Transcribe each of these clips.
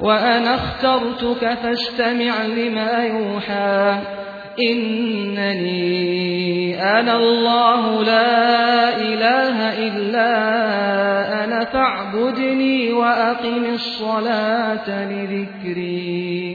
وأنا اخترتك فاستمع لما يوحى إنني أنا الله لا إله إلا أنا فاعبدني وأقم الصلاة لذكري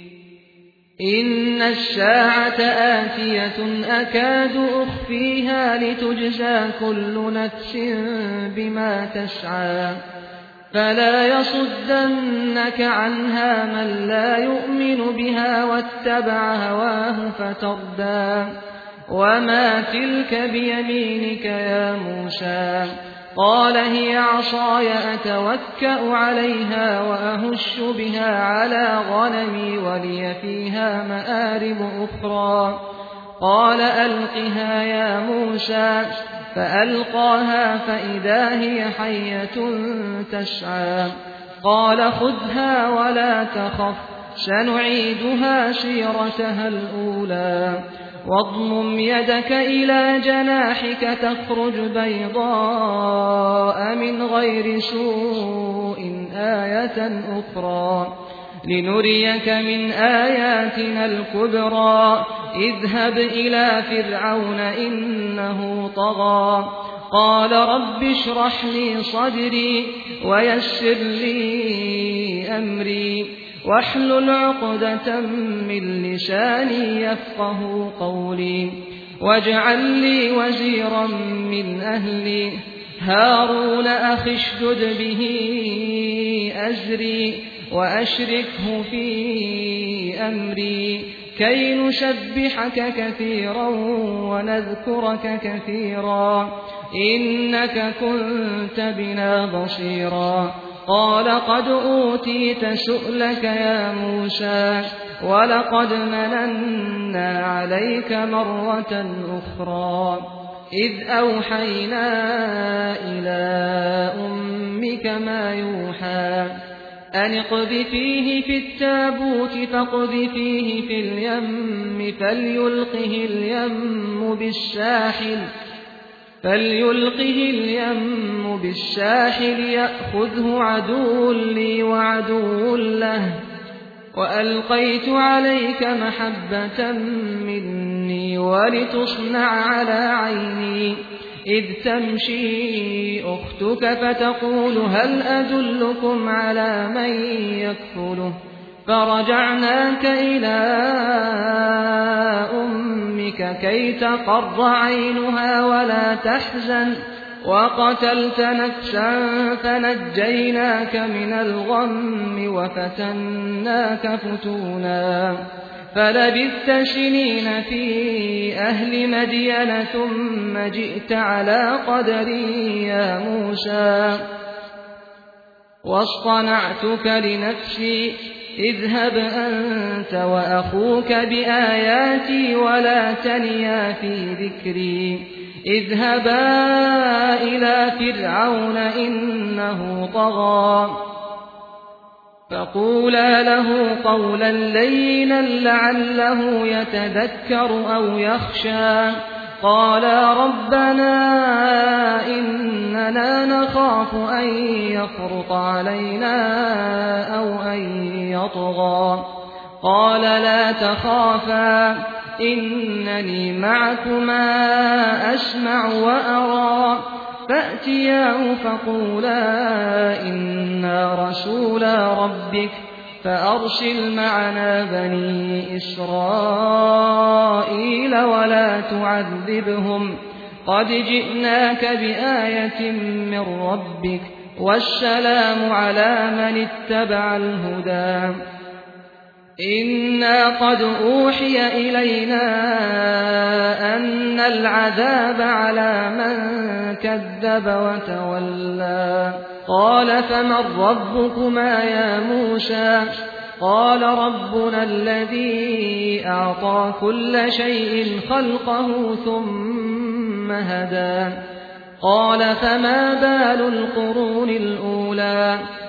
إن الساعة آتية أكاد أخفيها لتجزى كل نفس بما تسعى فلا يصدنك عنها من لا يؤمن بها واتبع هواه فتردى وما تلك بيمينك يا موسى قال هي عصاي أتوكأ عليها وأهش بها على غنمي ولي فيها مآرب أخرى قال ألقها يا موسى فألقاها فإذا هي حية تسعى قال خذها ولا تخف سنعيدها سيرتها الأولى واضمم يدك إلى جناحك تخرج بيضاء من غير سوء آية أخرى لنريك من آياتنا الكبرى اذهب إلى فرعون إنه طغى قال رب اشرح لي صدري ويسر لي أمري واحلل عقدة من لساني يفقه قولي واجعل لي وزيرا من أهلي هارون أخي اشدد به أزري وأشركه في أمري كي نسبحك كثيرا ونذكرك كثيرا إنك كنت بنا بصيرا قال قد أوتيت سؤلك يا موسى ولقد مننا عليك مرة أخرى إذ أوحينا إلى أمك ما يوحى أن اقذفيه في التابوت فاقذفيه في اليم فليلقه اليم بالساحل يأخذه عدو لي وعدو له وألقيت عليك محبة مني ولتصنع على عيني إذ تمشي أختك فتقول هل أدلكم على من يكفله فرجعناك إلى أمك كي تقر عينها ولا تحزن وقتلت نفسا فنجيناك من الغم وفتناك فتونا فلبثت سنين في أهل مدين ثم جئت على قدري يا موسى واصطنعتك لنفسي اذهب أنت وأخوك بآياتي ولا تنيا في ذكري اذهبا إلى فرعون إنه طغى فقولا له قولا لينا لعله يتذكر أو يخشى قالا ربنا إننا نخاف أن يفرط علينا أو أن يطغى قال لا تخافا إنني معكما أسمع وأرى فأتياه فقولا إنا رسولا ربك فأرسل معنا بني إسرائيل ولا تعذبهم قد جئناك بآية من ربك والسلام على من اتبع الهدى إنا قد أوحي إلينا أن العذاب على من كذب وتولى قال فمن ربكما يا موسى قال ربنا الذي أعطى كل شيء خلقه ثم هدى قال فما بال القرون الأولى